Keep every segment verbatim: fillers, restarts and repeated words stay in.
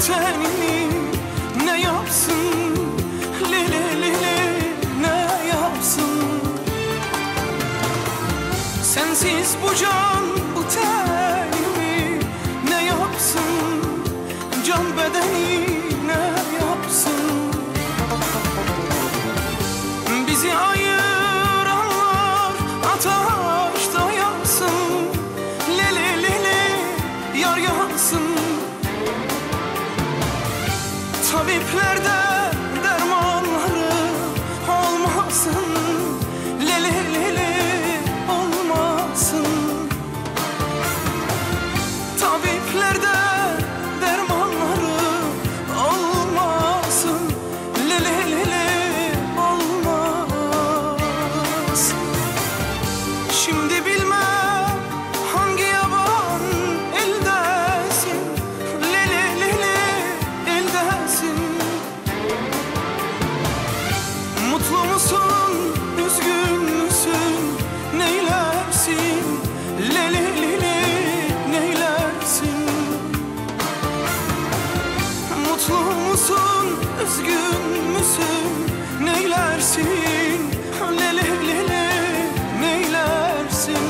tenini ne yapsın? Lili lili ne yapsın? Sensiz bu can bu tenimi ne yapsın? Can bedeni ne yapsın? Bizi ayıranlar ateşte yansın. Lili lili yar yansın. Tabiplerde dermanları olmasın. Lili lili olmasın. Tabiplerde dermanları olmasın. Lili lili olmaz. Şimdi bilmem hangi yaban eldesin. Lili lili eldesin. Mutlu musun, üzgün müsün, neylersin? Lili lili neylersin? Mutlu musun, üzgün müsün, neylersin? Lili lili neylersin?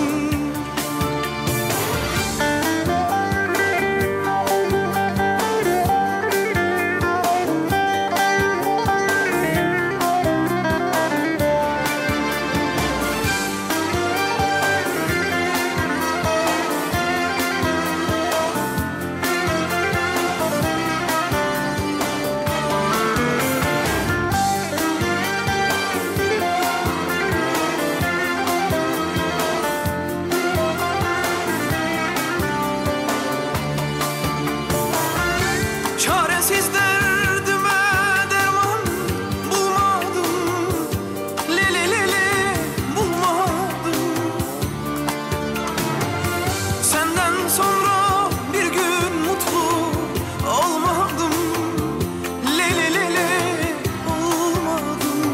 Çaresiz derdime derman bulmadım. Lili lili bulmadım. Senden sonra bir gün mutlu olmadım. Lili lili olmadım.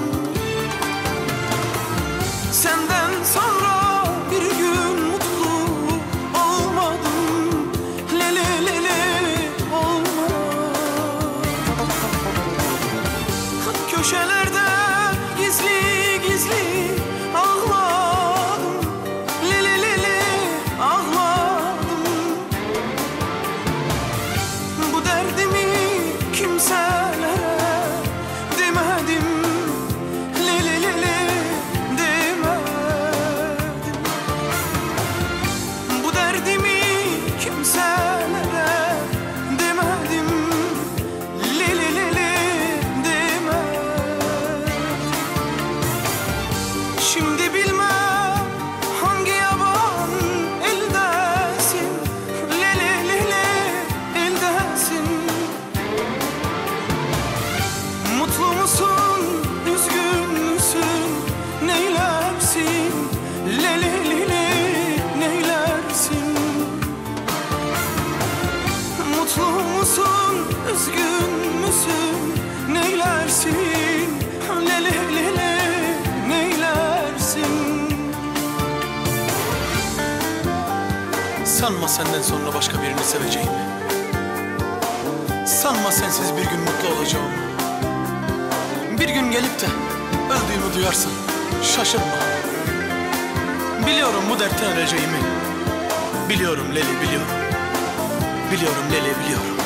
Senden sonra bir gün mutlu olmadım. Lili lili olmadım. Köşelerde gizli gizli ağladım. Lili lili ağladım. Bu derdimi kimselere demedim. Lili lili demedim. Bu derdimi kimselere demedim. Lili lili şimdi bilmem hangi yaban eldesin. Lili lili eldesin. Mutlu musun, üzgün müsün, neylersin? Lili lili neylersin? Mutlu musun, üzgün müsün, neylersin? Lili lili sanma senden sonra başka birini seveceğimi. Sanma sensiz bir gün mutlu olacağımı. Bir gün gelip de öldüğümü duyarsan şaşırma. Biliyorum bu dertten öleceğimi. Biliyorum Leli biliyorum. Biliyorum Leli biliyorum.